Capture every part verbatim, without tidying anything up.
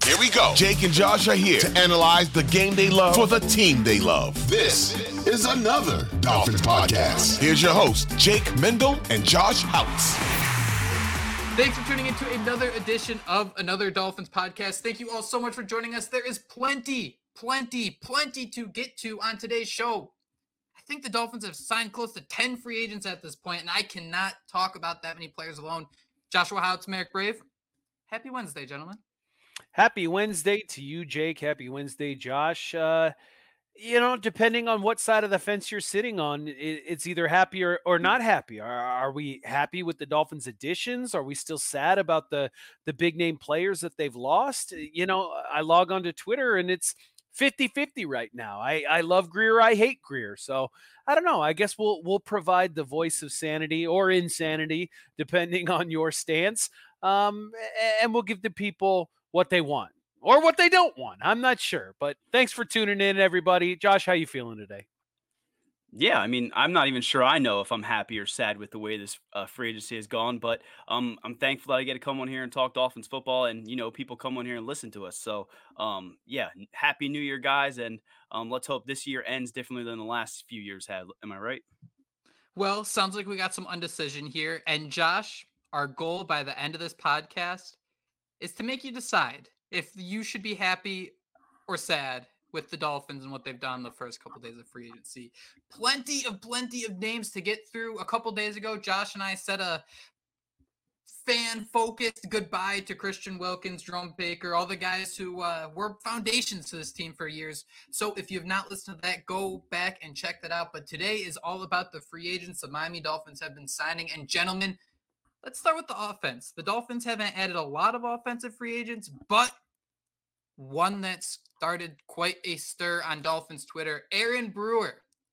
Here we go. Jake and Josh are here to analyze the game they love for the team they love. This is another Dolphins podcast. Here's your host, Jake Mendel and Josh Houtz. Thanks for tuning into another edition of another Dolphins podcast. Thank you all so much for joining us. There is plenty, plenty, plenty to get to on today's show. I think the Dolphins have signed close to ten free agents at this point, and I cannot talk about that many players alone. Joshua Houtz, Merrick Brave. Happy Wednesday, gentlemen. Happy Wednesday to you, Jake. Happy Wednesday, Josh. Uh, you know, depending on what side of the fence you're sitting on, it, it's either happy or, or not happy. Are, are we happy with the Dolphins' additions? Are we still sad about the, the big name players that they've lost? You know, I log onto Twitter and it's fifty-fifty right now. I, I love Grier. I hate Grier. So I don't know. I guess we'll we'll provide the voice of sanity or insanity, depending on your stance. Um, and we'll give the people what they want or what they don't want. I'm not sure, but thanks for tuning in, everybody. Josh, how you feeling today? Yeah, I mean, I'm not even sure I know if I'm happy or sad with the way this uh, free agency has gone, but um, I'm thankful that I get to come on here and talk Dolphins football, and you know, people come on here and listen to us. So, um, yeah, happy New Year, guys, and um, let's hope this year ends differently than the last few years had. Am I right? Well, sounds like we got some undecision here, and Josh, our goal by the end of this podcast is to make you decide if you should be happy or sad with the Dolphins and what they've done the first couple days of free agency. Plenty of plenty of names to get through. A couple days ago, Josh and I said a fan-focused goodbye to Christian Wilkins, Jerome Baker, all the guys who uh, were foundations to this team for years. So if you have not listened to that, go back and check that out. But today is all about the free agents the Miami Dolphins have been signing. And gentlemen, let's start with the offense. The Dolphins haven't added a lot of offensive free agents, but one that started quite a stir on Dolphins Twitter, Aaron Brewer,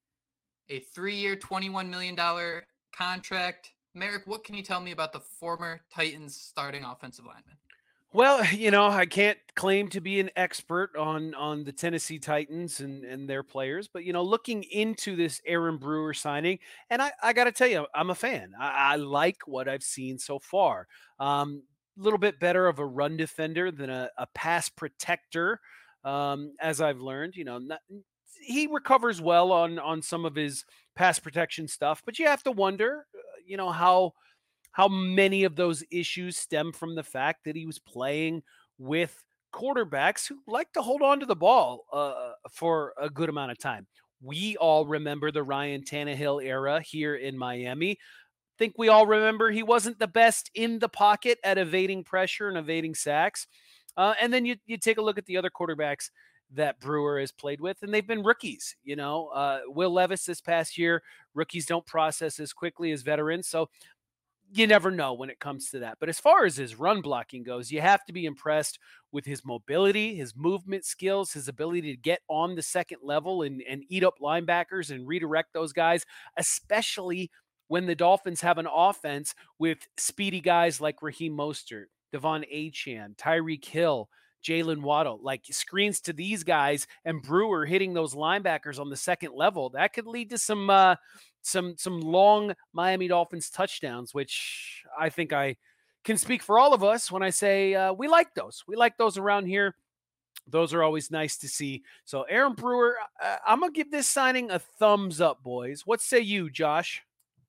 a three-year, twenty-one million dollars contract. Merrick, what can you tell me about the former Titans starting offensive lineman? Well, you know, I can't claim to be an expert on on the Tennessee Titans and, and their players, but, you know, looking into this Aaron Brewer signing, and I, I got to tell you, I'm a fan. I, I like what I've seen so far. Um, a little bit better of a run defender than a, a pass protector, um, as I've learned. You know, not, he recovers well on on some of his pass protection stuff, but you have to wonder, you know, how – how many of those issues stem from the fact that he was playing with quarterbacks who like to hold on to the ball uh, for a good amount of time. We all remember the Ryan Tannehill era here in Miami. I think we all remember he wasn't the best in the pocket at evading pressure and evading sacks. Uh, and then you, you take a look at the other quarterbacks that Brewer has played with, and they've been rookies. You know, uh, Will Levis this past year, rookies don't process as quickly as veterans. So you never know when it comes to that. But as far as his run blocking goes, you have to be impressed with his mobility, his movement skills, his ability to get on the second level and, and eat up linebackers and redirect those guys, especially when the Dolphins have an offense with speedy guys like Raheem Mostert, Devon Achane, Tyreek Hill, Jalen Waddle, like screens to these guys and Brewer hitting those linebackers on the second level. That could lead to some uh, some some long Miami Dolphins touchdowns, which I think I can speak for all of us when I say uh, we like those. We like those around here. Those are always nice to see. So Aaron Brewer, uh, I'm going to give this signing a thumbs up, boys. What say you, Josh?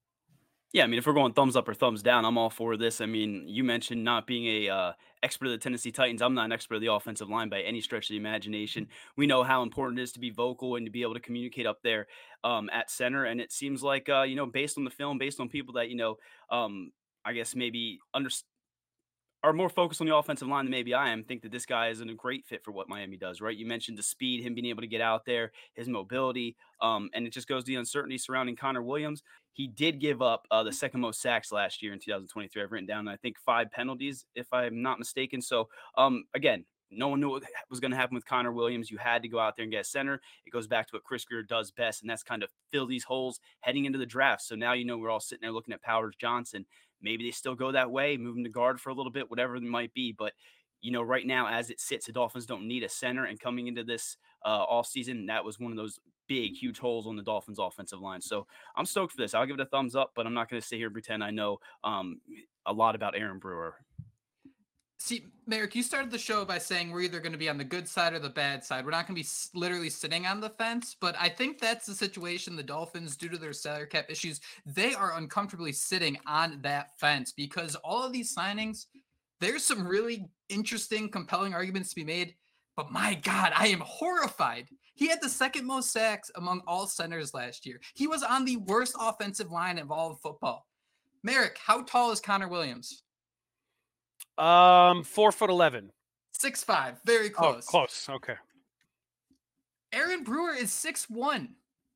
Yeah, I mean, if we're going thumbs up or thumbs down, I'm all for this. I mean, you mentioned not being a uh, expert of the Tennessee Titans. I'm not an expert of the offensive line by any stretch of the imagination. We know how important it is to be vocal and to be able to communicate up there um, at center. And it seems like, uh, you know, based on the film, based on people that, you know, um, I guess maybe understand, are more focused on the offensive line than maybe I am, think that this guy is a great fit for what Miami does, right? You mentioned the speed, him being able to get out there, his mobility, um, and it just goes to the uncertainty surrounding Connor Williams. He did give up uh, the second most sacks last year in two thousand twenty-three. I've written down, I think, five penalties, if I'm not mistaken. So, um, again, no one knew what was going to happen with Connor Williams. You had to go out there and get a center. It goes back to what Chris Grier does best, and that's kind of fill these holes heading into the draft. So now, you know, we're all sitting there looking at Powers Johnson. Maybe they still go that way, move him to guard for a little bit, whatever it might be. But, you know, right now, as it sits, the Dolphins don't need a center. And coming into this uh, offseason, that was one of those big, huge holes on the Dolphins' offensive line. So I'm stoked for this. I'll give it a thumbs up, but I'm not going to sit here and pretend I know um, a lot about Aaron Brewer. See, Merrick, you started the show by saying we're either going to be on the good side or the bad side. We're not going to be s- literally sitting on the fence, but I think that's the situation. The Dolphins, due to their salary cap issues, they are uncomfortably sitting on that fence because all of these signings, there's some really interesting, compelling arguments to be made. But my God, I am horrified. He had the second most sacks among all centers last year. He was on the worst offensive line of all of football. Merrick, how tall is Connor Williams? Um, four foot eleven. Six five, very Oh, close. close. Okay. Aaron Brewer is six one.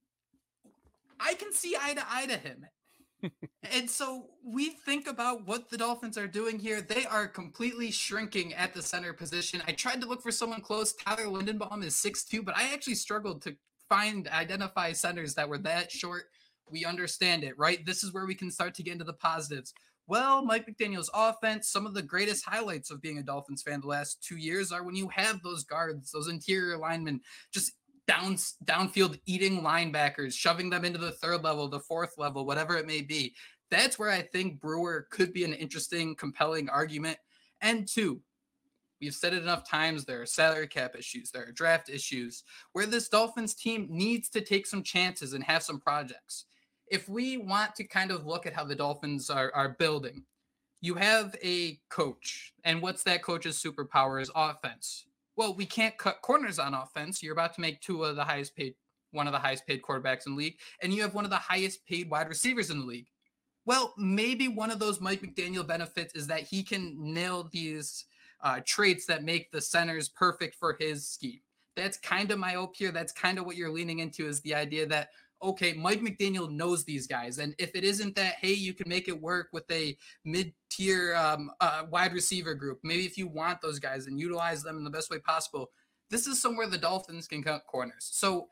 I can see eye to eye to him. And so we think about what the Dolphins are doing here. They are completely shrinking at the center position. I tried to look for someone close. Tyler Lindenbaum is six two, but I actually struggled to find, identify centers that were that short. We understand it, right? This is where we can start to get into the positives. Well, Mike McDaniel's offense, some of the greatest highlights of being a Dolphins fan the last two years are when you have those guards, those interior linemen, just down downfield eating linebackers, shoving them into the third level, the fourth level, whatever it may be. That's where I think Brewer could be an interesting, compelling argument. And two, we've said it enough times, there are salary cap issues, there are draft issues, where this Dolphins team needs to take some chances and have some projects. If we want to kind of look at how the Dolphins are, are building, you have a coach, and what's that coach's superpower is offense. Well, we can't cut corners on offense. You're about to make Tua the highest paid, one of the highest paid quarterbacks in the league, and you have one of the highest paid wide receivers in the league. Well, maybe one of those Mike McDaniel benefits is that he can nail these uh, traits that make the centers perfect for his scheme. That's kind of my hope here. That's kind of what you're leaning into, is the idea that, okay, Mike McDaniel knows these guys. And if it isn't that, hey, you can make it work with a mid-tier um, uh, wide receiver group, maybe if you want those guys and utilize them in the best way possible, this is somewhere the Dolphins can cut corners. So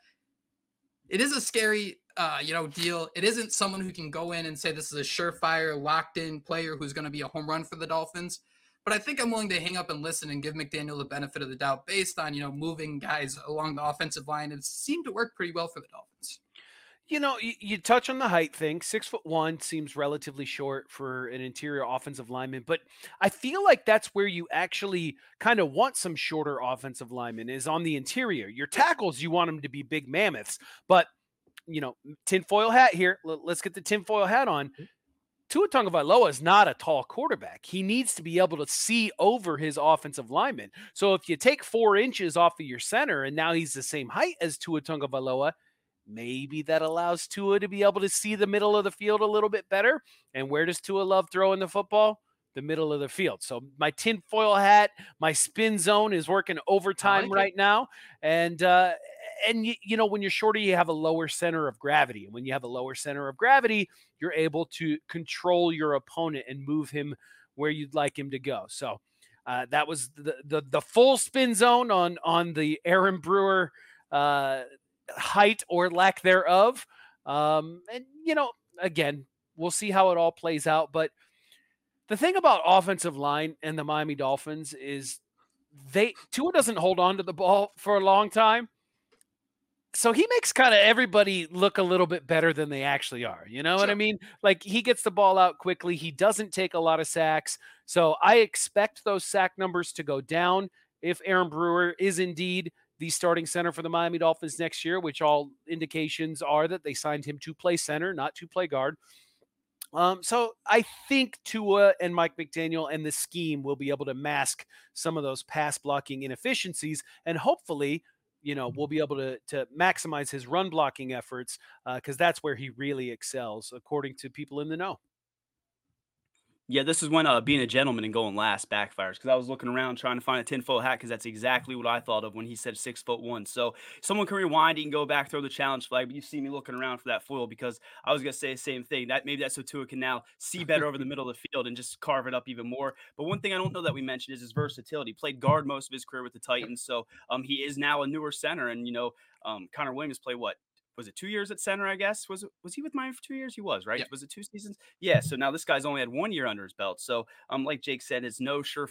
it is a scary, uh, you know, deal. It isn't someone who can go in and say this is a surefire, locked-in player who's going to be a home run for the Dolphins. But I think I'm willing to hang up and listen and give McDaniel the benefit of the doubt based on, you know, moving guys along the offensive line. It seemed to work pretty well for the Dolphins. You know, you, you touch on the height thing. Six foot one seems relatively short for an interior offensive lineman, but I feel like that's where you actually kind of want some shorter offensive linemen, is on the interior. Your tackles, you want them to be big mammoths, but you know, tinfoil hat here. Let's get the tinfoil hat on. Tua Tagovailoa is not a tall quarterback. He needs to be able to see over his offensive lineman. So if you take four inches off of your center and now he's the same height as Tua Tagovailoa, maybe that allows Tua to be able to see the middle of the field a little bit better. And where does Tua love throwing the football? The middle of the field. So my tinfoil hat, my spin zone is working overtime like right it. now. And, uh, and you, you know, when you're shorter, you have a lower center of gravity. And when you have a lower center of gravity, you're able to control your opponent and move him where you'd like him to go. So uh, that was the, the, the full spin zone on, on the Aaron Brewer uh, height or lack thereof. Um, and, you know, again, we'll see how it all plays out. But the thing about offensive line and the Miami Dolphins is they Tua doesn't hold on to the ball for a long time. So he makes kind of everybody look a little bit better than they actually are. You know sure. what I mean? Like, he gets the ball out quickly. He doesn't take a lot of sacks. So I expect those sack numbers to go down if Aaron Brewer is indeed the starting center for the Miami Dolphins next year, which all indications are that they signed him to play center, not to play guard. Um, so I think Tua and Mike McDaniel and the scheme will be able to mask some of those pass blocking inefficiencies, and hopefully, you know, we'll be able to to maximize his run blocking efforts, because uh, that's where he really excels, according to people in the know. Yeah, this is when uh, being a gentleman and going last backfires, because I was looking around trying to find a tinfoil hat, because that's exactly what I thought of when he said six foot one. So someone can rewind, he can go back, throw the challenge flag, but you see me looking around for that foil, because I was going to say the same thing. That maybe that's so Tua can now see better over the middle of the field and just carve it up even more. But one thing I don't know that we mentioned is his versatility. He played guard most of his career with the Titans, so um, he is now a newer center. And, you know, um, Connor Williams played what? Was it two years at center, I guess? Was it, was he with Miami for two years? He was, right? Yeah. Was it two seasons? Yeah, so now this guy's only had one year under his belt. So, um, like Jake said, it's no sure.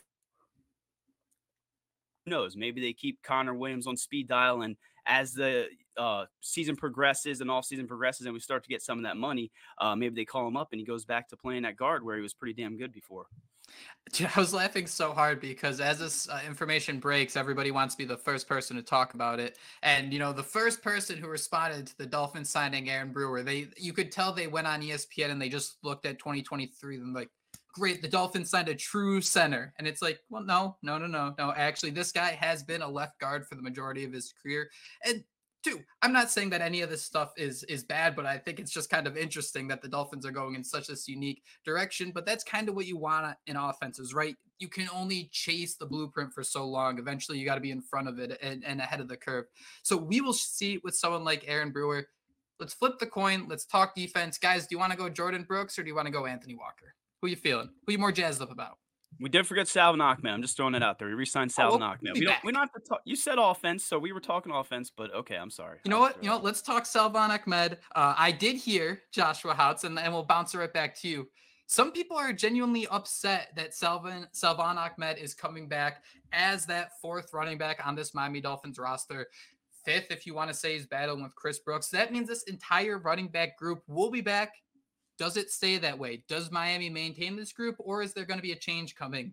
Who knows? Maybe they keep Connor Williams on speed dial, and as the uh, season progresses and off season progresses and we start to get some of that money, uh, maybe they call him up and he goes back to playing at guard where he was pretty damn good before. Dude, I was laughing so hard because as this uh, information breaks, everybody wants to be the first person to talk about it. And you know, the first person who responded to the Dolphins signing Aaron Brewer, they you could tell they went on E S P N and they just looked at twenty twenty-three and like, great, the Dolphins signed a true center. And it's like, well, no, no, no, no, no. Actually, this guy has been a left guard for the majority of his career. And two, I'm not saying that any of this stuff is is bad, but I think it's just kind of interesting that the Dolphins are going in such this unique direction. But that's kind of what you want in offenses, right? You can only chase the blueprint for so long. Eventually, you got to be in front of it and, and ahead of the curve. So we will see with someone like Aaron Brewer. Let's flip the coin. Let's talk defense. Guys, do you want to go Jordan Brooks or do you want to go Anthony Walker? Who you feeling? Who you more jazzed up about? We did forget Salvon Ahmed. I'm just throwing it out there. We re-signed Salvon Oh, we'll Ahmed. be We don't. back. We don't have to talk. You said offense, so we were talking offense. But okay, I'm sorry. You know I what? was, You know uh, what? Let's talk Salvon Ahmed. Uh, I did hear Joshua Houts, and, and we'll bounce it right back to you. Some people are genuinely upset that Salvon Salvon Ahmed is coming back as that fourth running back on this Miami Dolphins roster. Fifth, if you want to say he's battling with Chris Brooks. That means this entire running back group will be back. Does it stay that way? Does Miami maintain this group, or is there going to be a change coming?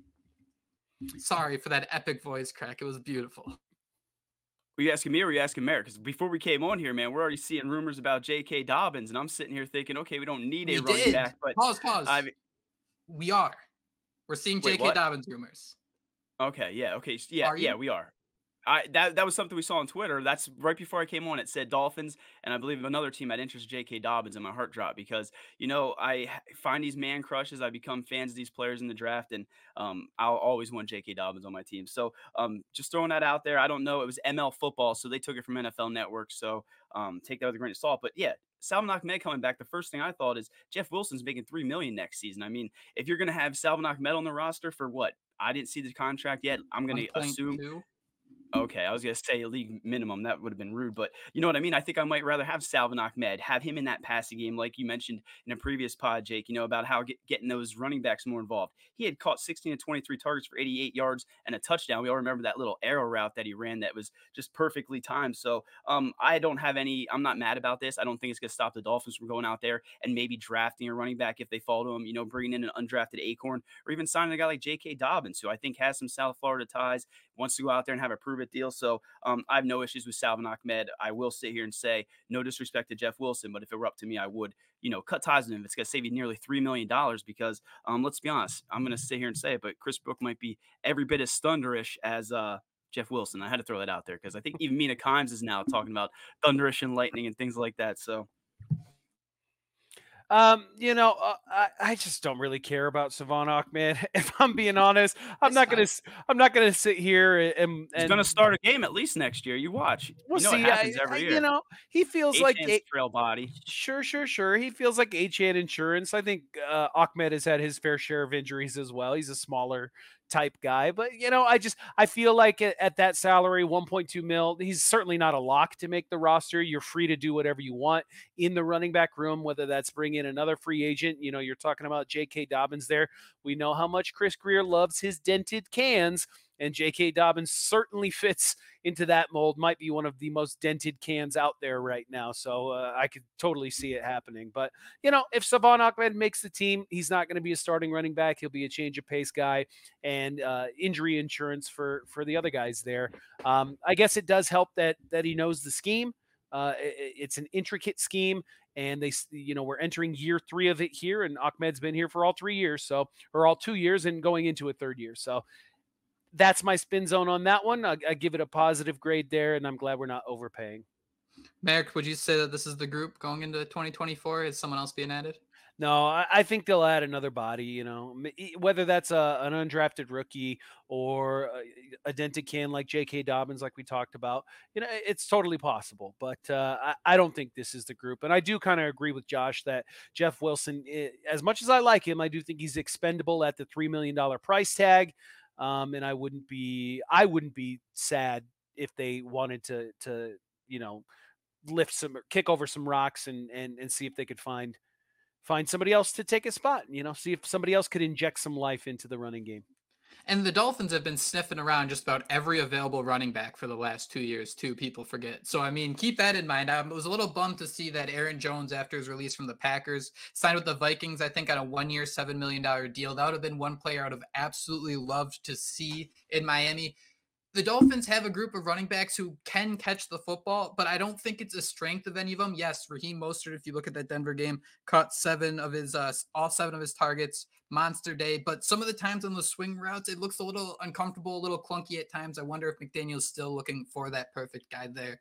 Sorry for that epic voice crack. It was beautiful. Were you asking me or were you asking Merrick? Because before we came on here, man, we're already seeing rumors about J K. Dobbins, and I'm sitting here thinking, okay, we don't need a We running did. back, but Pause, pause. I We are. We're seeing Wait, J K. what? Dobbins rumors. okay, yeah, okay, s- yeah, Are yeah, you? we are. I that that was something we saw on Twitter. That's right before I came on. It said Dolphins, and I believe another team had interest J K. Dobbins, and my heart dropped because you know I h- find these man crushes. I become fans of these players in the draft, and um, I'll always want J K. Dobbins on my team. So um, just throwing that out there. I don't know. It was M L football, so they took it from N F L Network. So um, take that with a grain of salt. But yeah. Salvon Ahmed coming back. The first thing I thought is Jeff Wilson's making three million next season. I mean, if you're going to have Salvon Ahmed on the roster for what? I didn't see the contract yet. I'm going to assume one point two. Okay, I was gonna say league minimum. That would have been rude, but you know what I mean. I think I might rather have Salvon Ahmed, have him in that passing game, like you mentioned in a previous pod, Jake. You know about how get, getting those running backs more involved. He had caught sixteen to twenty-three targets for eighty-eight yards and a touchdown. We all remember that little arrow route that he ran that was just perfectly timed. So um, I don't have any. I'm not mad about this. I don't think it's gonna stop the Dolphins from going out there and maybe drafting a running back if they fall to him. You know, bringing in an undrafted acorn or even signing a guy like J K. Dobbins, who I think has some South Florida ties, wants to go out there and have a prove it deal. So um, I have no issues with Salvon Ahmed. I will sit here and say no disrespect to Jeff Wilson, but if it were up to me, I would, you know, cut ties with him. It's going to save you nearly three million dollars because um, let's be honest, I'm going to sit here and say it, but Chris Brook might be every bit as thunderish as uh, Jeff Wilson. I had to throw that out there because I think even Mina Kimes is now talking about thunderish and lightning and things like that. So Um, you know, uh, I, I just don't really care about Savon Ahmed. If I'm being honest, I'm It's not gonna fine. s- I'm not gonna sit here and he's and going to start a game at least next year. You watch. we'll You know it see. I, happens I, every you year. know, he feels like Achan's a, trail body. sure, sure, sure. He feels like H A N insurance. I think uh, Ahmed has had his fair share of injuries as well. He's a smaller type guy, but you know, I just I feel like at, at that salary, one point two mil, he's certainly not a lock to make the roster. You're free to do whatever you want in the running back room, whether that's bring in another free agent. You know, you're talking about J K. Dobbins there. We know how much Chris Greer loves his dented cans, and J K. Dobbins certainly fits into that mold. Might be one of the most dented cans out there right now. So uh, I could totally see it happening. But, you know, if Savon Ahmed makes the team, he's not going to be a starting running back. He'll be a change of pace guy and uh, injury insurance for for the other guys there. Um, I guess it does help that that he knows the scheme. Uh, it, it's an intricate scheme, and they, you know, we're entering year three of it here, and Ahmed's been here for all three years, so or all two years, and going into a third year. So that's my spin zone on that one. I, I give it a positive grade there, and I'm glad we're not overpaying. Merrick, would you say that this is the group going into twenty twenty-four? Is someone else being added? No, I, I think they'll add another body. You know, M- e- whether that's a, an undrafted rookie or a, a dented can like J K. Dobbins, like we talked about. You know, it's totally possible. But uh, I, I don't think this is the group. And I do kind of agree with Josh that Jeff Wilson, eh, as much as I like him, I do think he's expendable at the three million dollar price tag. Um, and I wouldn't be, I wouldn't be sad if they wanted to, to you know, lift some, kick over some rocks and and and see if they could find find somebody else to take a spot. You know, see if somebody else could inject some life into the running game. And the Dolphins have been sniffing around just about every available running back for the last two years, too, people forget. So, I mean, keep that in mind. I was a little bummed to see that Aaron Jones, after his release from the Packers, signed with the Vikings, I think, on a one-year, seven million dollars deal. That would have been one player I would have absolutely loved to see in Miami. The Dolphins have a group of running backs who can catch the football, but I don't think it's a strength of any of them. Yes, Raheem Mostert, if you look at that Denver game, caught seven of his, uh, all seven of his targets, monster day. But some of the times on the swing routes, it looks a little uncomfortable, a little clunky at times. I wonder if McDaniel's still looking for that perfect guy there.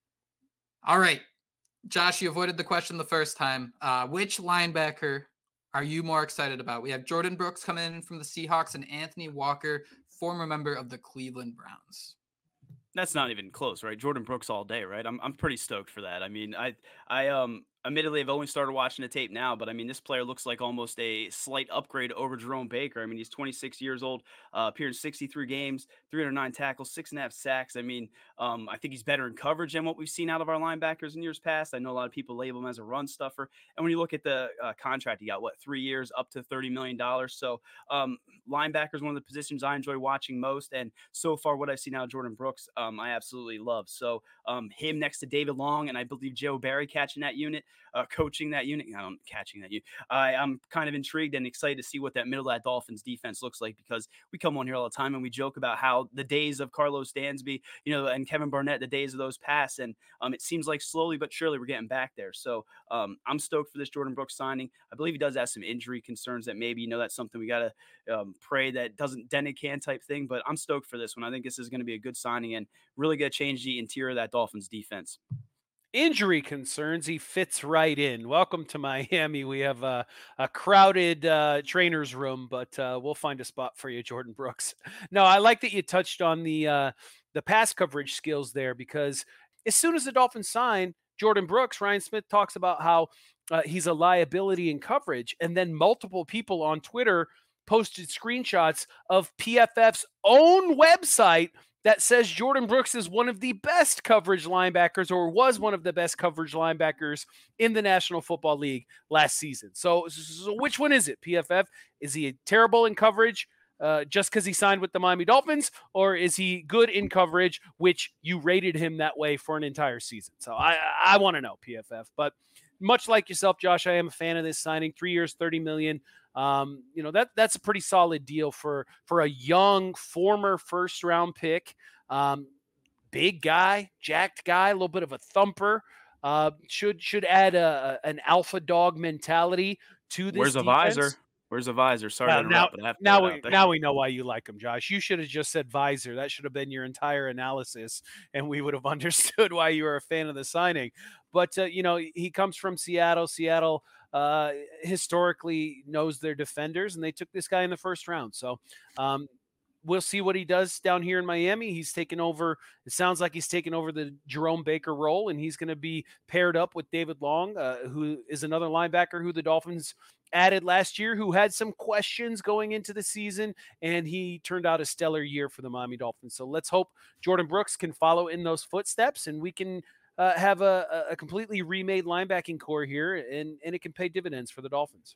All right, Josh, you avoided the question the first time. Uh, which linebacker are you more excited about? We have Jordan Brooks coming in from the Seahawks and Anthony Walker, former member of the Cleveland Browns. That's not even close, right? Jordan Brooks all day, right? I'm I'm pretty stoked for that. I mean, I I um admittedly I've only started watching the tape now, but I mean this player looks like almost a slight upgrade over Jerome Baker. I mean, he's twenty-six years old, uh, appeared in sixty-three games, three hundred nine tackles, six and a half sacks. I mean, um, I think he's better in coverage than what we've seen out of our linebackers in years past. I know a lot of people label him as a run stuffer, and when you look at the uh, contract, he got what three years, up to thirty million dollars. So um, linebacker is one of the positions I enjoy watching most, and so far what I've seen out of Jordan Brooks, um, I absolutely love. So um, him next to David Long, and I believe Joe Barry catching that unit, uh, coaching that unit, um, catching that unit. I, I'm kind of intrigued and excited to see what that middle of that Dolphins defense looks like, because we come on here all the time and we joke about how the days of Carlos Dansby, you know, and Kevin Barnett, the days of those pass, and um, it seems like slowly but surely we're getting back there. So um, I'm stoked for this Jordan Brooks signing. I believe he does have some injury concerns that maybe, you know, that's something we got to um, pray that doesn't dent a can type thing, but I'm stoked for this one. I think this is going to be a good signing and really going to change the interior of that Dolphins defense. Injury concerns, he fits right in. Welcome to Miami. We have a, a crowded uh, trainer's room, but uh, we'll find a spot for you, Jordan Brooks. No, I like that you touched on the uh, the pass coverage skills there, because as soon as the Dolphins sign Jordan Brooks, Ryan Smith talks about how uh, he's a liability in coverage, and then multiple people on Twitter posted screenshots of P F F's own website that says Jordan Brooks is one of the best coverage linebackers, or was one of the best coverage linebackers in the National Football League last season. So, so which one is it, P F F? Is he terrible in coverage uh, just because he signed with the Miami Dolphins, or is he good in coverage, which you rated him that way for an entire season? So I, I want to know, P F F. But much like yourself, Josh, I am a fan of this signing. Three years, thirty million dollars. Um, you know, that that's a pretty solid deal for, for a young former first round pick. Um, big guy, jacked guy, a little bit of a thumper. Uh, should should add a, a an alpha dog mentality to this. Where's a defense. visor? Where's a visor? Sorry Well, to now, interrupt, but I have to now put it we out there. now we know why you like him, Josh. You should have just said visor. That should have been your entire analysis, and we would have understood why you were a fan of the signing. But uh, you know, he comes from Seattle. Seattle uh, historically knows their defenders, and they took this guy in the first round. So um, we'll see what he does down here in Miami. He's taken over. It sounds like he's taken over the Jerome Baker role, and he's going to be paired up with David Long, uh, who is another linebacker who the Dolphins added last year, who had some questions going into the season, and he turned out a stellar year for the Miami Dolphins. So let's hope Jordan Brooks can follow in those footsteps, and we can uh, have a, a completely remade linebacking core here, and, and it can pay dividends for the Dolphins.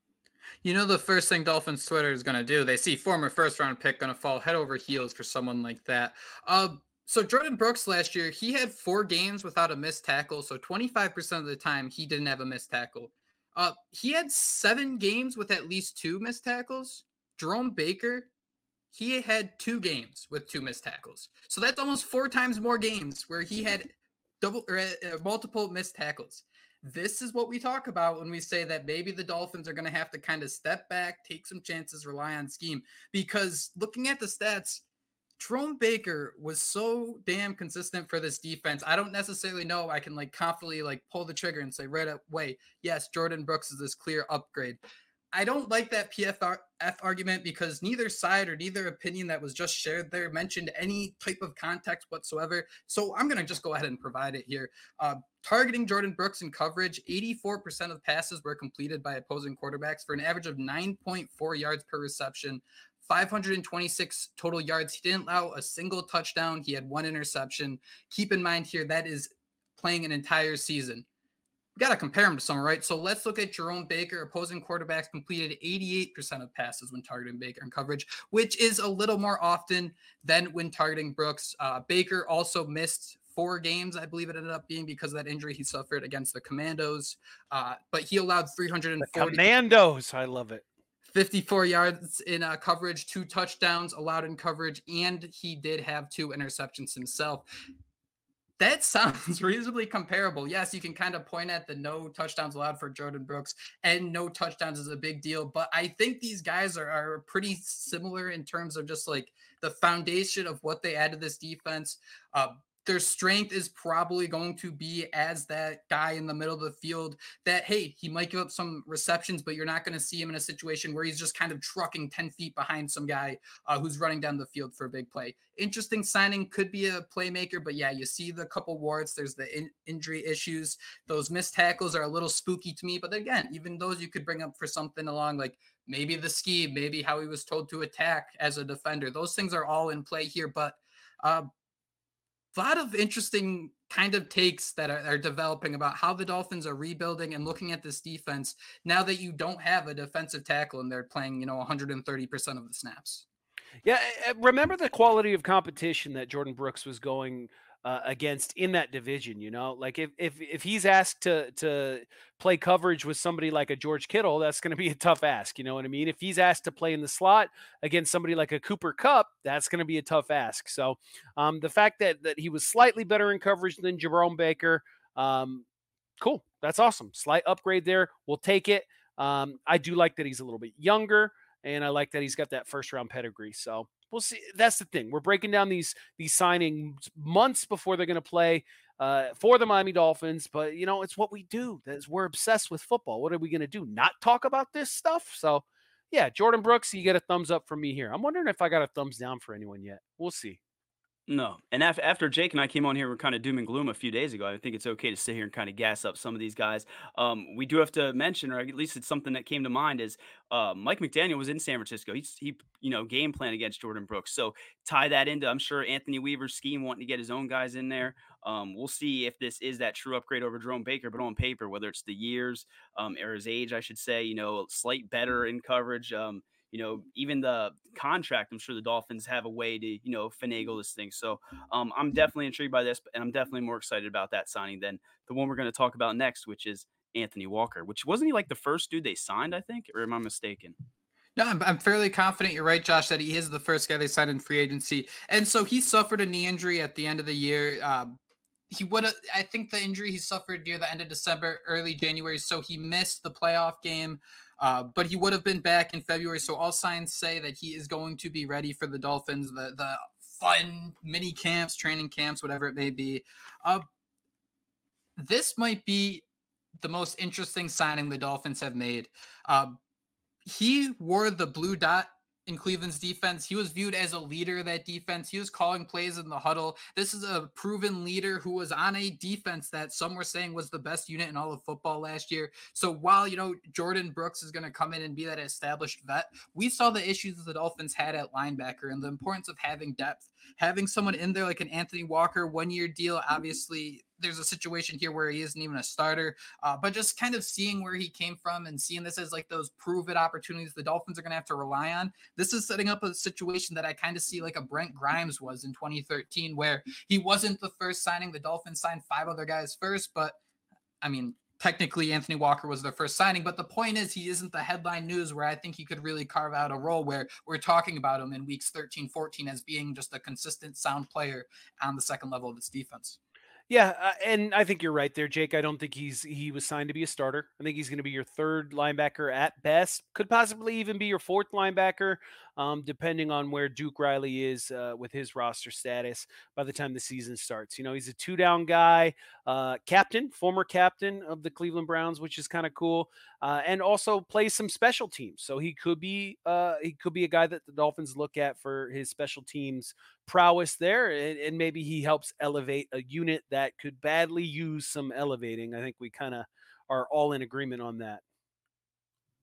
You know, the first thing Dolphins Twitter is going to do, they see former first round pick going to fall head over heels for someone like that. Uh, so Jordan Brooks last year, he had four games without a missed tackle. So twenty-five percent of the time he didn't have a missed tackle. Uh, he had seven games with at least two missed tackles. Jerome Baker, he had two games with two missed tackles. So that's almost four times more games where he had double or uh, multiple missed tackles. This is what we talk about when we say that maybe the Dolphins are going to have to kind of step back, take some chances, rely on scheme. Because looking at the stats, Jerome Baker was so damn consistent for this defense. I don't necessarily know I can like confidently like pull the trigger and say right away, yes, Jordan Brooks is this clear upgrade. I don't like that P F F argument because neither side or neither opinion that was just shared there mentioned any type of context whatsoever. So I'm going to just go ahead and provide it here. Uh, targeting Jordan Brooks in coverage, eighty-four percent of passes were completed by opposing quarterbacks for an average of nine point four yards per reception, five hundred twenty-six total yards. He didn't allow a single touchdown. He had one interception. Keep in mind here, that is playing an entire season. we got to compare him to someone, right? So let's look at Jerome Baker. Opposing quarterbacks completed eighty-eight percent of passes when targeting Baker in coverage, which is a little more often than when targeting Brooks. Uh, Baker also missed four games, I believe it ended up being, because of that injury he suffered against the Commandos. Uh, but he allowed three hundred forty. The Commandos, I love it. fifty-four yards in uh, coverage, two touchdowns allowed in coverage, and he did have two interceptions himself. That sounds reasonably comparable. Yes, you can kind of point at the no touchdowns allowed for Jordan Brooks, and no touchdowns is a big deal. But I think these guys are, are pretty similar in terms of just like the foundation of what they add to this defense. Uh, Their strength is probably going to be as that guy in the middle of the field that, hey, he might give up some receptions, but you're not going to see him in a situation where he's just kind of trucking ten feet behind some guy uh, who's running down the field for a big play. Interesting signing, could be a playmaker, but yeah, you see the couple warts. There's the in- injury issues. Those missed tackles are a little spooky to me, but again, even those you could bring up for something along like maybe the scheme, maybe how he was told to attack as a defender. Those things are all in play here, but uh, a lot of interesting kind of takes that are, are developing about how the Dolphins are rebuilding and looking at this defense now that you don't have a defensive tackle and they're playing, you know, one hundred thirty percent of the snaps. Yeah, remember the quality of competition that Jordan Brooks was going uh, against in that division. You know, like if if if he's asked to to play coverage with somebody like a George Kittle, that's going to be a tough ask. You know what I mean? If he's asked to play in the slot against somebody like a Cooper Kupp, that's going to be a tough ask. So um, the fact that that he was slightly better in coverage than Jerome Baker, um, cool. That's awesome. Slight upgrade there. We'll take it. Um, I do like that he's a little bit younger. And I like that he's got that first round pedigree. So we'll see. That's the thing. We're breaking down these these signings months before they're going to play uh, for the Miami Dolphins. But, you know, it's what we do. That's, we're obsessed with football. What are we going to do? Not talk about this stuff? So, yeah, Jordan Brooks, you get a thumbs up from me here. I'm wondering if I got a thumbs down for anyone yet. We'll see. No. And af- after Jake and I came on here, we're kind of doom and gloom a few days ago. I think it's okay to sit here and kind of gas up some of these guys. Um, we do have to mention, or at least it's something that came to mind, is uh, Mike McDaniel was in San Francisco. He's, he, you know, game plan against Jordan Brooks. So tie that into, I'm sure, Anthony Weaver's scheme, wanting to get his own guys in there. Um, we'll see if this is that true upgrade over Jerome Baker, but on paper, whether it's the years um, or his age, I should say, you know, slight better in coverage. Um, You know, even the contract, I'm sure the Dolphins have a way to, you know, finagle this thing. So um, I'm definitely intrigued by this, and I'm definitely more excited about that signing than the one we're going to talk about next, which is Anthony Walker, which wasn't he like the first dude they signed, I think, or am I mistaken? No, I'm, I'm fairly confident you're right, Josh, that he is the first guy they signed in free agency. And so he suffered a knee injury at the end of the year. Um, he would have, I think the injury he suffered near the end of December, early January. So he missed the playoff game. Uh, but he would have been back in February, so all signs say that he is going to be ready for the Dolphins, the the fun mini camps, training camps, whatever it may be. Uh, this might be the most interesting signing the Dolphins have made. Uh, he wore the blue dot in Cleveland's defense. He was viewed as a leader of that defense. He was calling plays in the huddle. This is a proven leader who was on a defense that some were saying was the best unit in all of football last year. So while, you know, Jordan Brooks is going to come in and be that established vet, we saw the issues the Dolphins had at linebacker and the importance of having depth. Having someone in there like an Anthony Walker, one-year deal, obviously there's a situation here where he isn't even a starter, uh, but just kind of seeing where he came from and seeing this as like those prove-it opportunities the Dolphins are going to have to rely on. This is setting up a situation that I kind of see like a Brent Grimes was in twenty thirteen, where he wasn't the first signing. The Dolphins signed five other guys first, but I mean, technically Anthony Walker was their first signing, but the point is he isn't the headline news where I think he could really carve out a role where we're talking about him in weeks thirteen, fourteen as being just a consistent sound player on the second level of this defense. Yeah, uh, and I think you're right there, Jake. I don't think he's he was signed to be a starter. I think he's going to be your third linebacker at best. Could possibly even be your fourth linebacker, um, depending on where Duke Riley is uh, with his roster status by the time the season starts. You know, he's a two-down guy, uh, captain, former captain of the Cleveland Browns, which is kind of cool, uh, and also plays some special teams. So he could be uh, he could be a guy that the Dolphins look at for his special teams prowess there, and, and maybe he helps elevate a unit that could badly use some elevating. I think we kind of are all in agreement on that.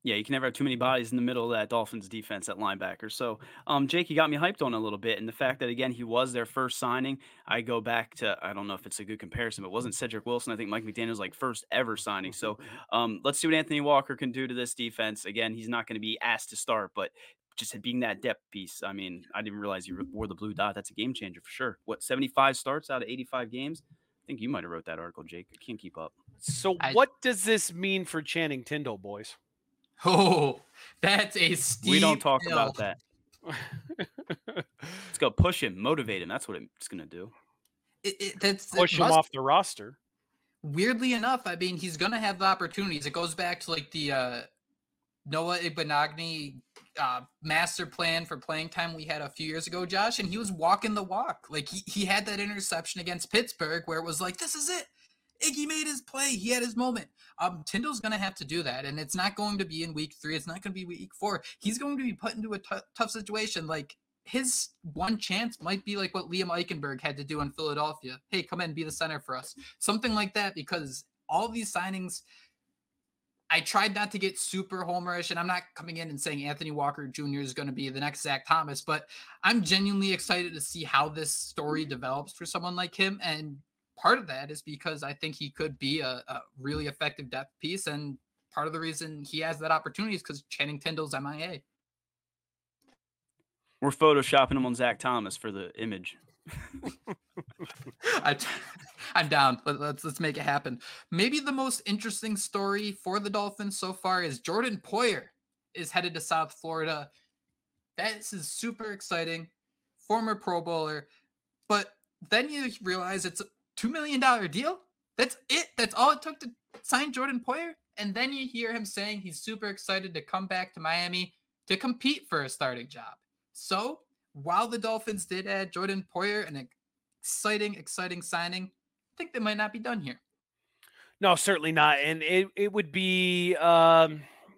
Yeah, you can never have too many bodies in the middle of that Dolphins defense at linebacker. So, um, Jake, you got me hyped on it a little bit, and the fact that again he was their first signing. I go back to I don't know if it's a good comparison, but wasn't Cedric Wilson? I think Mike McDaniel's like first ever signing. So, um, let's see what Anthony Walker can do to this defense. Again, he's not going to be asked to start, but just being that depth piece. I mean, I didn't realize you wore the blue dot. That's a game changer for sure. What seventy-five starts out of eighty-five games? I think you might have wrote that article, Jake. I can't keep up. So, I, what does this mean for Channing Tindall, boys? Oh, that's a steep We don't talk hill. about that. Let's go push him, motivate him. That's what it's going to do. It, it, that's, Push it him must, off the roster. Weirdly enough, I mean, he's going to have the opportunities. It goes back to like the uh, Noah Igbinoghene uh, master plan for playing time we had a few years ago, Josh, and he was walking the walk. Like he, he had that interception against Pittsburgh where it was like, this is it. Iggy made his play. He had his moment. Um, Tindall's going to have to do that, and it's not going to be in week three. It's not going to be week four. He's going to be put into a t- tough situation. Like his one chance might be like what Liam Eichenberg had to do in Philadelphia. Hey, come in, be the center for us. Something like that, because all these signings, I tried not to get super homerish, and I'm not coming in and saying Anthony Walker Junior is going to be the next Zach Thomas, but I'm genuinely excited to see how this story develops for someone like him. And part of that is because I think he could be a, a really effective depth piece. And part of the reason he has that opportunity is because Channing Tindall's M I A. We're photoshopping him on Zach Thomas for the image. I, I'm down. Let, let's let's make it happen. Maybe the most interesting story for the Dolphins so far is Jordan Poyer is headed to South Florida. This is super exciting. Former Pro Bowler. But then you realize it's a two million dollars deal. That's it. That's all it took to sign Jordan Poyer. And then you hear him saying he's super excited to come back to Miami to compete for a starting job. So while the Dolphins did add Jordan Poyer, an exciting, exciting signing, I think they might not be done here. No, certainly not. And it, it would be um,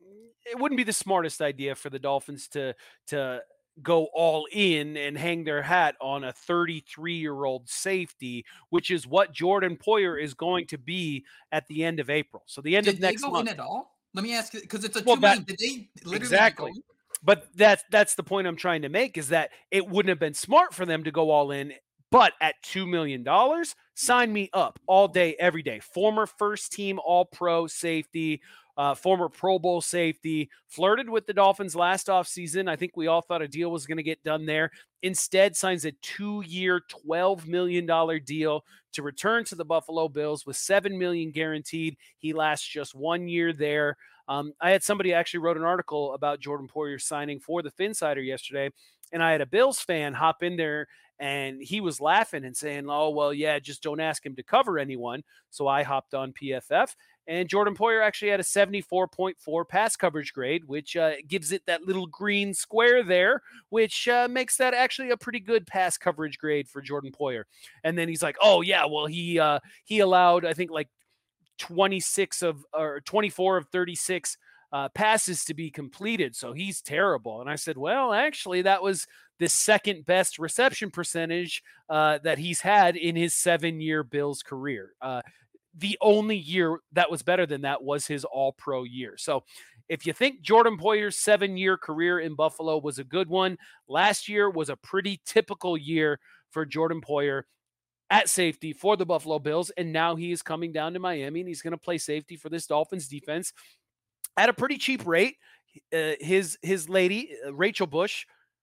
it wouldn't be the smartest idea for the Dolphins to to go all in and hang their hat on a thirty-three-year-old safety, which is what Jordan Poyer is going to be at the end of April. So the end did of next they go month. in at all? Let me ask you, because it's a Well, two that, million. Did they literally exactly? Go? But that's that's the point I'm trying to make, is that it wouldn't have been smart for them to go all in. But at two million dollars, sign me up all day, every day. Former first team All-Pro safety, uh, former Pro Bowl safety, flirted with the Dolphins last offseason. I think we all thought a deal was going to get done there. Instead, signs a two-year, twelve million dollars deal to return to the Buffalo Bills with seven million dollars guaranteed. He lasts just one year there. Um, I had somebody actually wrote an article about Jordan Poyer signing for the Phinsider yesterday, and I had a Bills fan hop in there, and he was laughing and saying, oh, well, yeah, just don't ask him to cover anyone. So I hopped on P F F, and Jordan Poyer actually had a seventy-four point four pass coverage grade, which uh, gives it that little green square there, which uh, makes that actually a pretty good pass coverage grade for Jordan Poyer. And then he's like, oh, yeah, well, he uh, he allowed, I think, like twenty-six of or twenty-four of thirty-six uh, passes to be completed. So he's terrible. And I said, well, actually, that was the second best reception percentage uh, that he's had in his seven-year Bills career. Uh, the only year that was better than that was his all-pro year. So if you think Jordan Poyer's seven-year career in Buffalo was a good one, last year was a pretty typical year for Jordan Poyer at safety for the Buffalo Bills, and now he is coming down to Miami, and he's going to play safety for this Dolphins defense at a pretty cheap rate. Uh, his his lady, uh, Rachel Bush,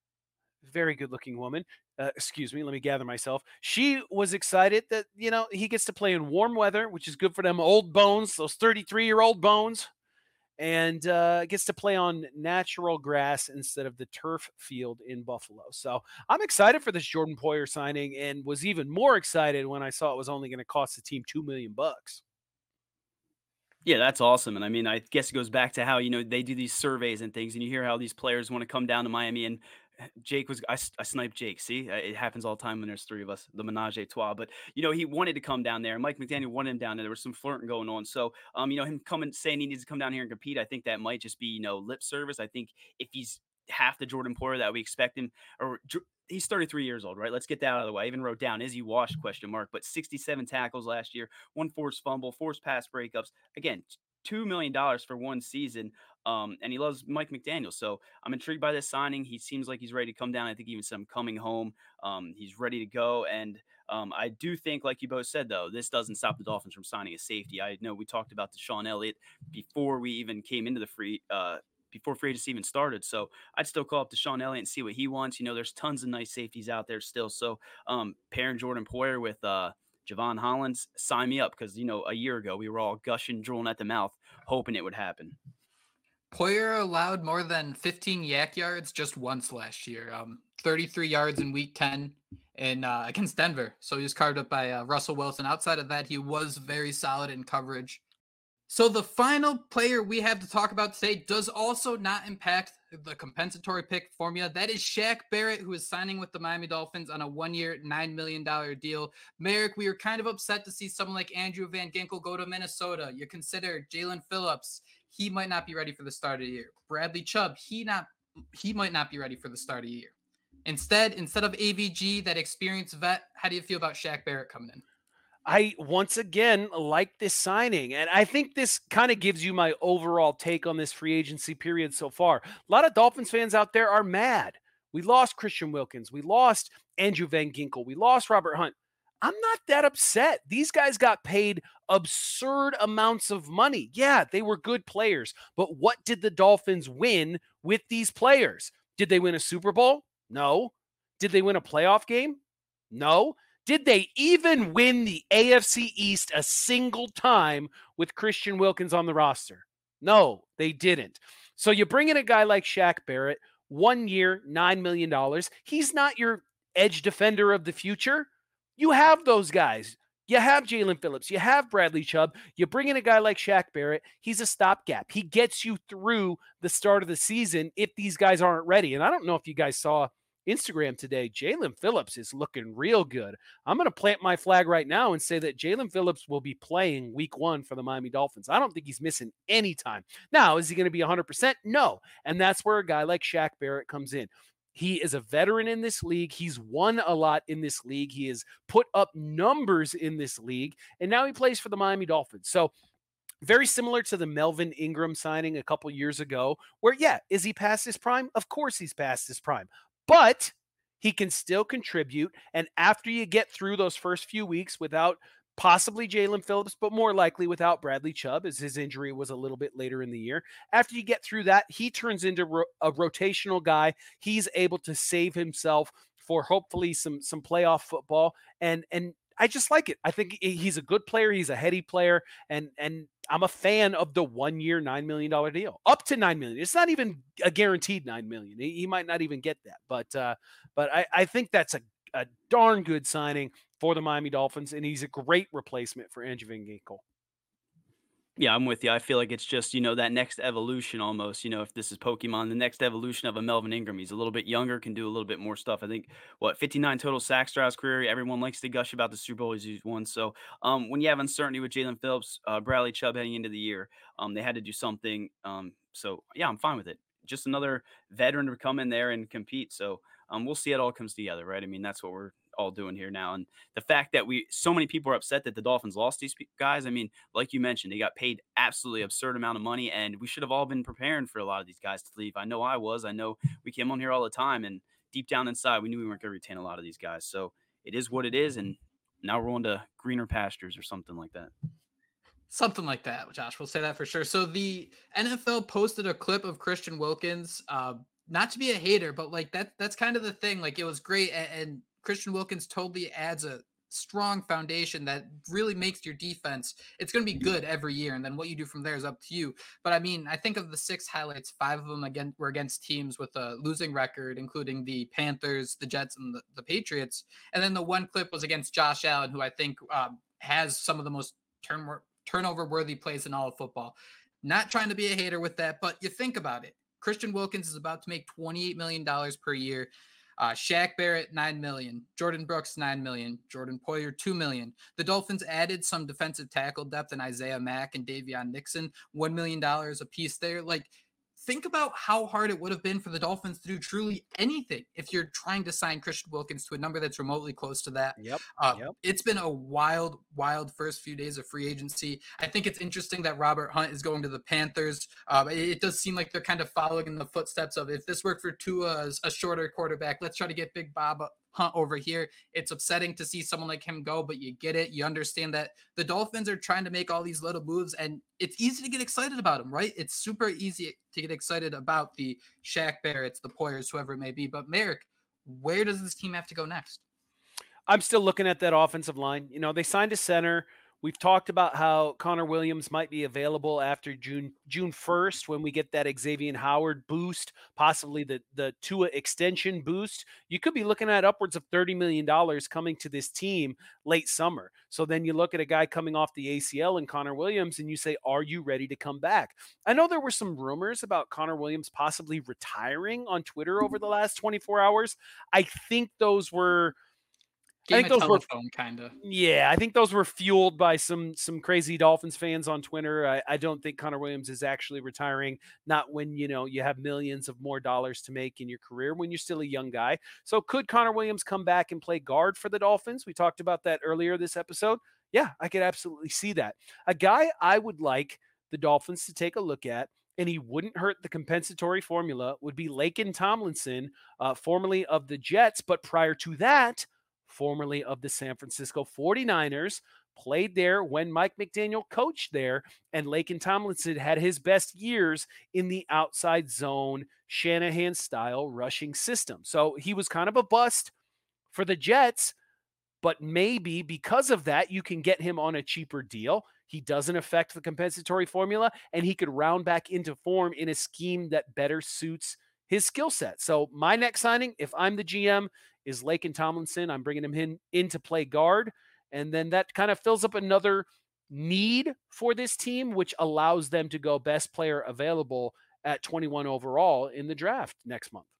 very good-looking woman, uh, excuse me, let me gather myself. She was excited that, you know, he gets to play in warm weather, which is good for them old bones, those thirty-three-year-old bones, and uh, gets to play on natural grass instead of the turf field in Buffalo. So I'm excited for this Jordan Poyer signing, and was even more excited when I saw it was only going to cost the team two million bucks. Yeah, that's awesome. And I mean, I guess it goes back to how, you know, they do these surveys and things, and you hear how these players want to come down to Miami. And Jake was, I, I sniped Jake. See, it happens all the time when there's three of us, the menage a trois. But, you know, he wanted to come down there. Mike McDaniel wanted him down there. There was some flirting going on. So, um, you know, him coming, saying he needs to come down here and compete, I think that might just be, you know, lip service. I think if he's half the Jordan Poyer that we expect him, or he's thirty-three years old, right? Let's get that out of the way. I even wrote down, is he washed, question mark, but sixty-seven tackles last year, one forced fumble, forced pass breakups. Again, two million dollars for one season. Um, and he loves Mike McDaniel. So I'm intrigued by this signing. He seems like he's ready to come down. I think even some coming home. Um, he's ready to go. And um, I do think, like you both said, though, this doesn't stop the Dolphins from signing a safety. I know we talked about Deshaun Elliott before we even came into the free uh, before free agency even started. So I'd still call up Deshaun Elliott and see what he wants. You know, there's tons of nice safeties out there still. So um, pairing Jordan Poyer with uh, Javon Hollins, sign me up, because, you know, a year ago we were all gushing, drooling at the mouth, hoping it would happen. Poyer allowed more than fifteen yak yards just once last year. Um, thirty-three yards in week ten in uh, against Denver. So he was carved up by uh, Russell Wilson. Outside of that, he was very solid in coverage. So the final player we have to talk about today does also not impact the compensatory pick formula. That is Shaq Barrett, who is signing with the Miami Dolphins on a one-year, nine million dollars deal. Merrick, we were kind of upset to see someone like Andrew Van Ginkel go to Minnesota. You consider Jalen Phillips. He might not be ready for the start of the year. Bradley Chubb, he not he might not be ready for the start of the year. Instead, instead of A V G, that experienced vet, how do you feel about Shaq Barrett coming in? I, once again, like this signing. And I think this kind of gives you my overall take on this free agency period so far. A lot of Dolphins fans out there are mad. We lost Christian Wilkins. We lost Andrew Van Ginkel. We lost Robert Hunt. I'm not that upset. These guys got paid absurd amounts of money. Yeah, they were good players. But what did the Dolphins win with these players? Did they win a Super Bowl? No. Did they win a playoff game? No. Did they even win the A F C East a single time with Christian Wilkins on the roster? No, they didn't. So you bring in a guy like Shaq Barrett, one year, nine million dollars. He's not your edge defender of the future. You have those guys. You have Jalen Phillips. You have Bradley Chubb. You bring in a guy like Shaq Barrett. He's a stopgap. He gets you through the start of the season if these guys aren't ready. And I don't know if you guys saw Instagram today. Jalen Phillips is looking real good. I'm going to plant my flag right now and say that Jalen Phillips will be playing week one for the Miami Dolphins. I don't think he's missing any time. Now, is he going to be one hundred percent? No. And that's where a guy like Shaq Barrett comes in. He is a veteran in this league. He's won a lot in this league. He has put up numbers in this league, and now he plays for the Miami Dolphins. So very similar to the Melvin Ingram signing a couple years ago, where, yeah, is he past his prime? Of course he's past his prime, but he can still contribute. And after you get through those first few weeks without possibly Jalen Phillips, but more likely without Bradley Chubb, as his injury was a little bit later in the year. After you get through that, he turns into ro- a rotational guy. He's able to save himself for hopefully some some playoff football. And and I just like it. I think he's a good player. He's a heady player. And and I'm a fan of the one-year, nine million dollars deal. Up to nine million dollars. It's not even a guaranteed nine million dollars. He, he might not even get that. But uh, but I, I think that's a, a darn good signing for the Miami Dolphins, and he's a great replacement for Andrew Van Ginkel. Yeah, I'm with you. I feel like it's just, you know, that next evolution almost, you know, if this is Pokemon, the next evolution of a Melvin Ingram. He's a little bit younger, can do a little bit more stuff. I think, what, fifty-nine total sacks throughout his career. Everyone likes to gush about the Super Bowl he's won. So um, when you have uncertainty with Jalen Phillips, uh, Bradley Chubb heading into the year, um, they had to do something. Um, so, yeah, I'm fine with it. Just another veteran to come in there and compete. So um, we'll see it all comes together, right? I mean, that's what we're all doing here now. And the fact that we so many people are upset that the Dolphins lost these guys. I mean, like you mentioned, they got paid absolutely absurd amount of money, and we should have all been preparing for a lot of these guys to leave. I know I was. I know we came on here all the time, and deep down inside, we knew we weren't going to retain a lot of these guys. So it is what it is, and now we're on to greener pastures or something like that. Something like that, Josh. We'll say that for sure. So the N F L posted a clip of Christian Wilkins, uh, not to be a hater, but like that that's kind of the thing. Like, it was great, and, and Christian Wilkins totally adds a strong foundation that really makes your defense. It's going to be good every year, and then what you do from there is up to you. But I mean, I think of the six highlights, five of them again were against teams with a losing record, including the Panthers, the Jets, and the, the Patriots. And then the one clip was against Josh Allen, who I think um, has some of the most turn turnover worthy plays in all of football. Not trying to be a hater with that, but you think about it. Christian Wilkins is about to make twenty-eight million dollars per year. Uh, Shaq Barrett, nine million dollars. Jordan Brooks, nine million dollars. Jordan Poyer, two million dollars. The Dolphins added some defensive tackle depth in Isaiah Mack and Davion Nixon, one million dollars a piece there. Like, think about how hard it would have been for the Dolphins to do truly anything if you're trying to sign Christian Wilkins to a number that's remotely close to that. Yep. Uh, yep. It's been a wild, wild first few days of free agency. I think it's interesting that Robert Hunt is going to the Panthers. Uh, it, it does seem like they're kind of following in the footsteps of, if this worked for Tua as a shorter quarterback, let's try to get Big Bob Hunt over here. It's upsetting to see someone like him go, but you get it. You understand that the Dolphins are trying to make all these little moves, and it's easy to get excited about them, right? It's super easy to get excited about the Shaq Barretts, the Poyers, whoever it may be. But Merrick, where does this team have to go next? I'm still looking at that offensive line. You know, they signed a center. We've talked about how Connor Williams might be available after June June first when we get that Xavier Howard boost, possibly the, the Tua extension boost. You could be looking at upwards of thirty million dollars coming to this team late summer. So then you look at a guy coming off the A C L and Connor Williams and you say, are you ready to come back? I know there were some rumors about Connor Williams possibly retiring on Twitter over the last twenty-four hours. I think those were... Game I think of those were telephone, kind of. Yeah, I think those were fueled by some some crazy Dolphins fans on Twitter. I, I don't think Connor Williams is actually retiring. Not when you know you have millions of more dollars to make in your career when you're still a young guy. So could Connor Williams come back and play guard for the Dolphins? We talked about that earlier this episode. Yeah, I could absolutely see that. A guy I would like the Dolphins to take a look at, and he wouldn't hurt the compensatory formula, would be Laken Tomlinson, uh, formerly of the Jets, but prior to that, formerly of the San Francisco forty-niners, played there when Mike McDaniel coached there, and Laken Tomlinson had his best years in the outside zone, Shanahan-style rushing system. So he was kind of a bust for the Jets, but maybe because of that, you can get him on a cheaper deal. He doesn't affect the compensatory formula, and he could round back into form in a scheme that better suits his skill set. So my next signing, if I'm the G M, is Laken Tomlinson. I'm bringing him in, in to play guard. And then that kind of fills up another need for this team, which allows them to go best player available at twenty-one overall in the draft next month.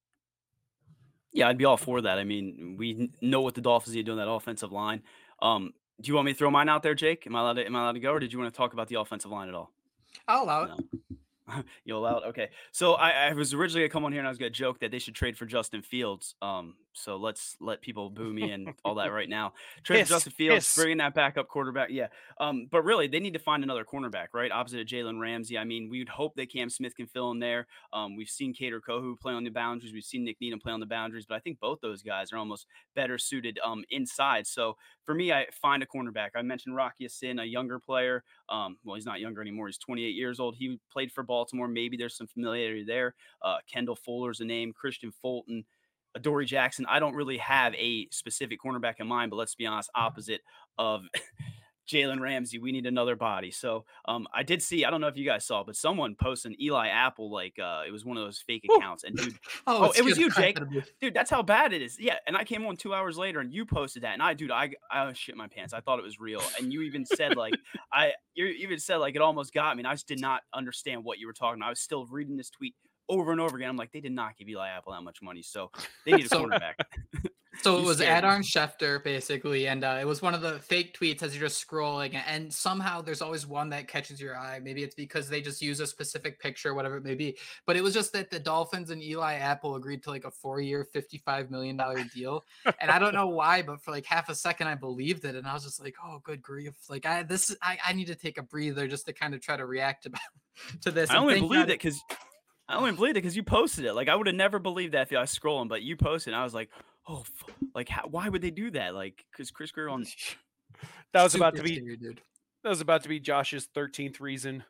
Yeah, I'd be all for that. I mean, we know what the Dolphins need to do on that offensive line. Um, do you want me to throw mine out there, Jake? Am I allowed to, am I allowed to go, or did you want to talk about the offensive line at all? I'll allow it. No. You allowed? Okay. So I, I was originally going to come on here and I was going to joke that they should trade for Justin Fields. Um, so let's let people boo me and all that right now. Trade Hiss, for Justin Fields, hiss. bringing that backup quarterback. Yeah. Um, but really, they need to find another cornerback, right? Opposite of Jalen Ramsey. I mean, we would hope that Cam Smith can fill in there. Um, we've seen Kader Kohu play on the boundaries. We've seen Nick Needham play on the boundaries, but I think both those guys are almost better suited um, inside. So for me, I find a cornerback. I mentioned Rocky Sin, a younger player. Um, well, he's not younger anymore. He's twenty-eight years old. He played for Baltimore. Maybe there's some familiarity there. Uh, Kendall Fuller's a name. Christian Fulton, Adoree Jackson. I don't really have a specific cornerback in mind, but let's be honest, opposite of Jalen Ramsey, we need another body. So um, I did see, I don't know if you guys saw, but someone posted an Eli Apple, like uh, it was one of those fake accounts. And dude, oh, it was you, Jake. Dude, that's how bad it is. Yeah. And I came on two hours later and you posted that. And I, dude, I, I shit my pants. I thought it was real. And you even said like, I, you even said like, it almost got me. And I just did not understand what you were talking about. I was still reading this tweet over and over again. I'm like, they did not give Eli Apple that much money. So they need a So- cornerback. So it You was scared me. Adon Schefter, basically, and uh, it was one of the fake tweets as you're just scrolling, and somehow there's always one that catches your eye. Maybe it's because they just use a specific picture, whatever it may be. But it was just that the Dolphins and Eli Apple agreed to like a four-year, fifty-five million dollars deal, and I don't know why, but for like half a second I believed it, and I was just like, "Oh, good grief!" Like I this, I, I need to take a breather just to kind of try to react about to this. I And only thank believed God- it because I only believed it because you posted it. Like I would have never believed that if I was scrolling, but you posted. And I was like, oh, f- like how, why would they do that? Like because Chris Greer on. That was about to super be scary, dude. that was about to be Josh's thirteenth reason.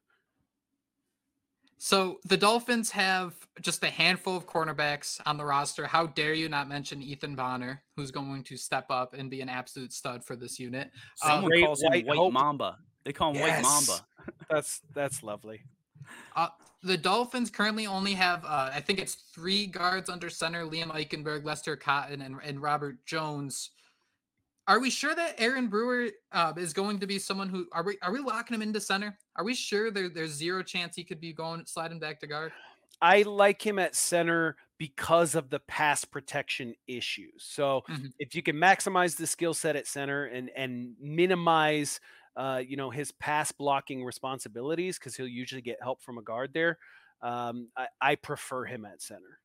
So the Dolphins have just a handful of cornerbacks on the roster. How dare you not mention Ethan Bonner, who's going to step up and be an absolute stud for this unit? Uh, Someone Great calls him White White Hope. Mamba. They call him White Yes. Mamba. That's that's lovely. Uh, the Dolphins currently only have, uh, I think it's three guards under center: Liam Eichenberg, Lester Cotton, and, and Robert Jones. Are we sure that Aaron Brewer uh, is going to be someone who are we are we locking him into center? Are we sure there, there's zero chance he could be going sliding back to guard? I like him at center because of the pass protection issues. So Mhm. if you can maximize the skill set at center and and minimize uh, you know, his pass blocking responsibilities, because he'll usually get help from a guard there. um, I, I prefer him at center.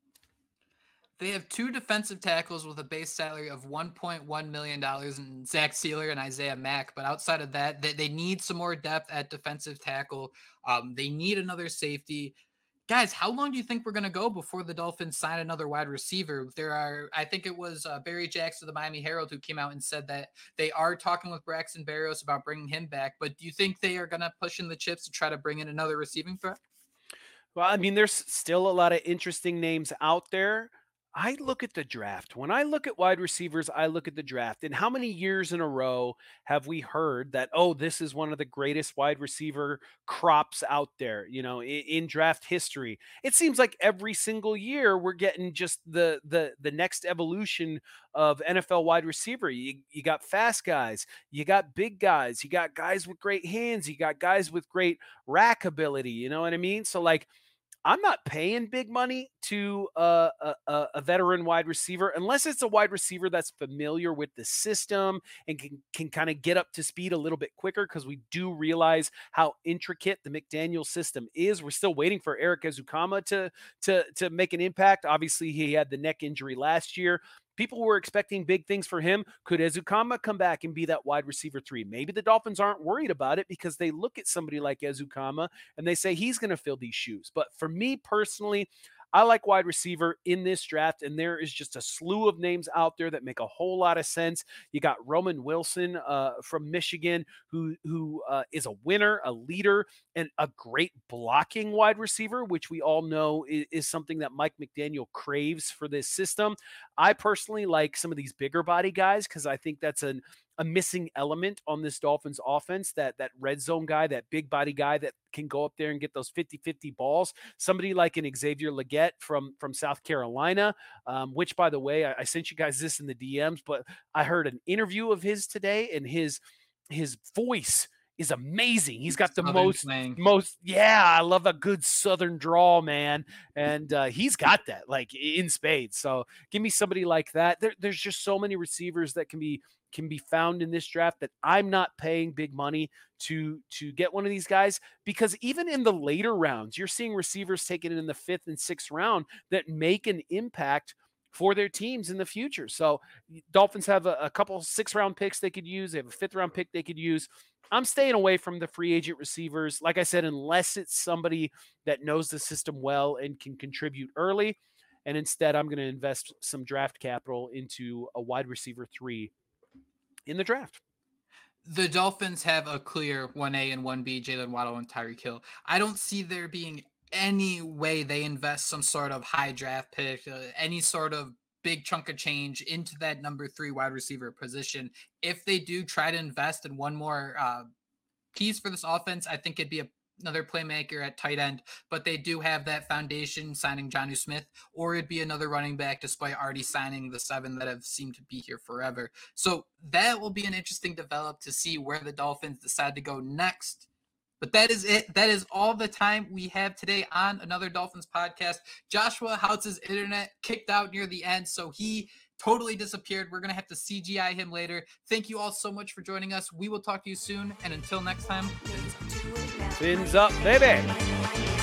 They have two defensive tackles with a base salary of one point one million dollars in Zach Sealer and Isaiah Mack. But outside of that, they, they need some more depth at defensive tackle. Um, they need another safety. Guys, how long do you think we're going to go before the Dolphins sign another wide receiver? There are, I think it was uh, Barry Jackson of the Miami Herald who came out and said that they are talking with Braxton Berrios about bringing him back. But do you think they are going to push in the chips to try to bring in another receiving threat? Well, I mean, there's still a lot of interesting names out there. I look at the draft. When I look at wide receivers, I look at the draft. And how many years in a row have we heard that, oh, this is one of the greatest wide receiver crops out there, you know, in, in draft history? It seems like every single year we're getting just the the the next evolution of N F L wide receiver. You, you got fast guys, you got big guys, you got guys with great hands, you got guys with great rack ability, you know what I mean? So like, I'm not paying big money to a, a, a veteran wide receiver unless it's a wide receiver that's familiar with the system and can, can kind of get up to speed a little bit quicker, because we do realize how intricate the McDaniel system is. We're still waiting for Eric Ezukanma to, to, to make an impact. Obviously, he had the neck injury last year. People were expecting big things for him. Could Ezukanma come back and be that wide receiver three? Maybe the Dolphins aren't worried about it because they look at somebody like Ezukanma and they say he's going to fill these shoes. But for me personally, I like wide receiver in this draft, and there is just a slew of names out there that make a whole lot of sense. You got Roman Wilson uh, from Michigan, who who uh, is a winner, a leader, and a great blocking wide receiver, which we all know is, is something that Mike McDaniel craves for this system. I personally like some of these bigger body guys because I think that's an a missing element on this Dolphins offense, that that red zone guy, that big body guy that can go up there and get those fifty-fifty balls. Somebody like an Xavier Legette from, from South Carolina, um, which, by the way, I, I sent you guys this in the D Ms, but I heard an interview of his today, and his his voice is amazing. He's got the Southern most, slang. most, yeah, I love a good Southern drawl, man. And uh, he's got that like in spades. So give me somebody like that. There, there's just so many receivers that can be can be found in this draft that I'm not paying big money to to get one of these guys, because even in the later rounds, you're seeing receivers taken in the fifth and sixth round that make an impact for their teams in the future. So Dolphins have a, a couple six round picks they could use. They have a fifth round pick they could use. I'm staying away from the free agent receivers. Like I said, unless it's somebody that knows the system well and can contribute early. And instead, I'm going to invest some draft capital into a wide receiver three in the draft. The Dolphins have a clear one A and one B, Jalen Waddle and Tyreek Hill. I don't see there being any way they invest some sort of high draft pick, uh, any sort of big chunk of change into that number three wide receiver position. If they do try to invest in one more uh, piece for this offense, I think it'd be a another playmaker at tight end, but they do have that foundation signing Jonnu Smith, or it'd be another running back despite already signing the seven that have seemed to be here forever. So that will be an interesting develop to see where the Dolphins decide to go next. But that is it. That is all the time we have today on Another Dolphins podcast. Joshua Houtz's internet kicked out near the end, so he totally disappeared. We're going to have to C G I him later. Thank you all so much for joining us. We will talk to you soon. And until next time, fins up, baby.